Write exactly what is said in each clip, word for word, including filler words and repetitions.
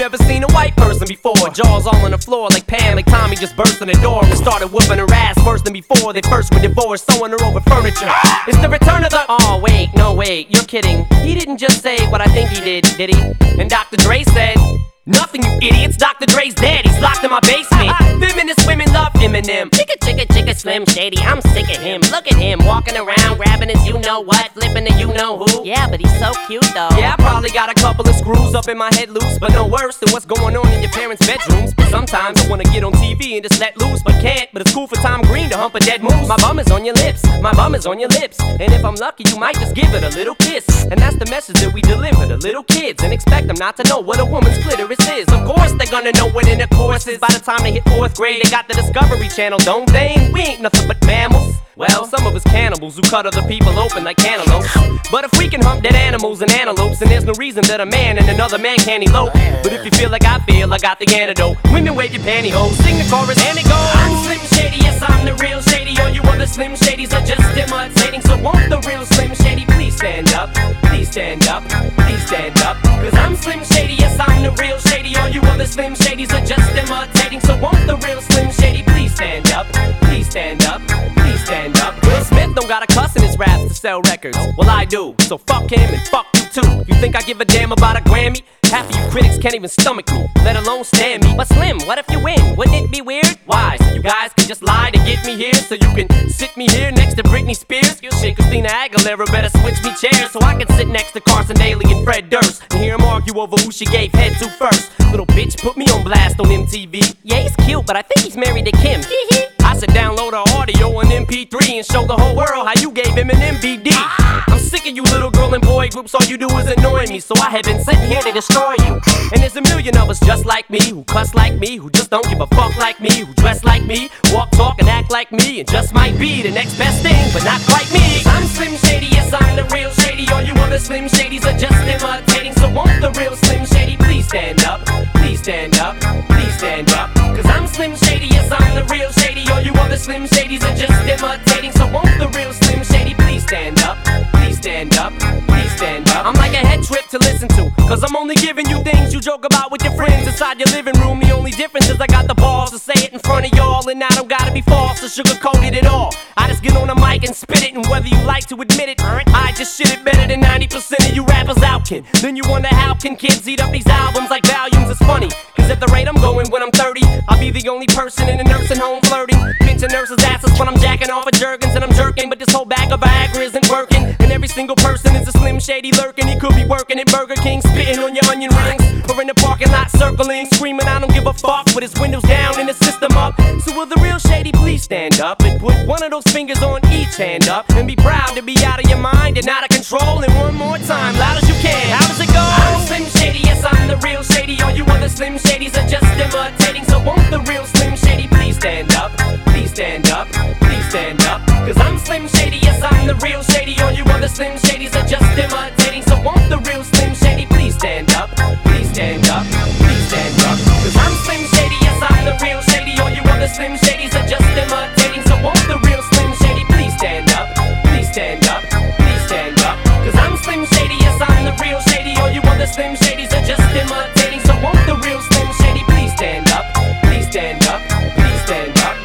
never seen a white person before. Jaws all on the floor like Pam, like Tommy just burst in the door and started whooping her ass worse than before they first were divorced, sewing her over furniture. It's the return of the... Oh wait, no wait, you're kidding. He didn't just say what I think he did, did he? And Doctor Dre said... Nothing, you idiots. Doctor Dre's dead. He's locked in my basement. Feminist women love Eminem. Chicka, chicka, chicka, Slim Shady. I'm sick of him. Look at him walking around, grabbing his you-know-what, flipping the you-know-who. Yeah, but he's so cute, though. Yeah, I probably got a couple of screws up in my head loose, but no worse than what's going on in your parents' bedrooms. But sometimes I wanna get on T V and just let loose, but can't. But it's cool for Tom Green to hump a dead moose. My bum is on your lips. My bum is on your lips. And if I'm lucky, you might just give it a little kiss. And that's the message that we deliver to little kids, and expect them not to know what a woman's clitoris is. Of course they're gonna know what intercourse is. By the time they hit fourth grade, they got the Discovery Channel, don't they? We ain't nothing but mammals. Well, some of us cannibals who cut other people open like cantaloupes. But if we can hump dead animals and antelopes, then there's no reason that a man and another man can't elope. But if you feel like I feel, I got the antidote. Women wave your pantyhose, sing the chorus and it goes. I'm Slim Shady, yes I'm the real Shady. All you other Slim Shadys are just imitating. So won't the real Slim Shady please stand up? Please stand up, please stand up. Cause I'm Slim Shady, yes I'm the real Shady. All you other Slim Shadys are just imitating. So won't the real Slim Shady please stand up? Please stand up, please stand up. Will Smith don't got a cuss in his raps to sell records. Well I do, so fuck him and fuck you too. You think I give a damn about a Grammy? Half of you critics can't even stomach me, let alone stand me. But Slim, what if you win? Wouldn't it be weird? Why? So you guys can just lie to get me here, so you can sit me here next to Britney Spears? Shit, Christina Aguilera better switch me chairs so I can sit next to Carson Daly and Fred Durst and hear them argue over who she gave head to first. Little bitch put me on blast on M T V. Yeah, he's cute, but I think he's married to Kim. I should download her audio on M P three and show the whole world how you gave him an M V D. I'm sick of you little girl and boy groups, all you do is annoy me, so I have been sitting here to destroy you. And there's a million of us just like me, who cuss like me, who just don't give a fuck like me, who dress like me, walk, talk, and act like me, and just might be the next best thing, but not quite me. I'm Slim Shady, yes I'm the real Shady. All you other Slim Shadys are just imitating. So won't the real Slim Shady please stand up? Please stand up, please stand up. Cause I'm Slim Shady, yes I'm the real Shady. All you other Slim Shadys are just imitating. So won't the real Slim Shady please stand up? Please stand up, please stand up. I'm like a head trip to listen to, cause I'm only giving you things you joke about with your friends inside your living room. The only difference is I got the balls to say it in front of y'all, and I don't gotta be false or sugarcoated at all. I just get on the mic and spit it, and whether you like to admit it, I just shit it better than ninety percent of you rappers out can. Then you wonder how can kids eat up these albums like volumes. It's funny, cause at the rate I'm going when I'm thirty, I'll be the only person in a nursing home flirting, pinching nurses' asses when I'm jacking off of Jergens and I'm jerking. But this whole bag of Viagra isn't working, and every single person is a Slim Shady lurking. He could be working at Burger King, spitting on your onion rings, or in the parking lot circling, screaming I don't give a fuck with his windows down and his system up. So will the real Shady please stand up and put one of those fingers on each hand up and be proud to be out of your mind and out of control? And one more time, loud as you can, how does it go? I'm Slim Shady, yes I'm the real Shady. All you other Slim Shadys are just imitating. So won't the real Slim Shady please stand up? Please stand up, please stand up. Cause I'm Slim Shady, yes I'm the real Shady. All you other Slim Shadys are just imitating. So won't the real Slim Shady please stand up? Please stand up, please stand up. Cause I'm Slim Shady, yes I'm the real Shady. All you other Slim Shadys are just imitating. So won't the real Slim Shady please stand up? Please stand up, please stand up. Cause I'm Slim Shady, yes I'm the real Shady. All you other Slim Shadys are just imitating. So won't the real Slim Shady please stand up? Please stand up, please stand up.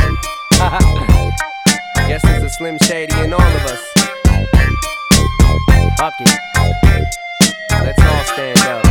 Guess there's a Slim Shady in all of us. Fuck it. Let's all stand up.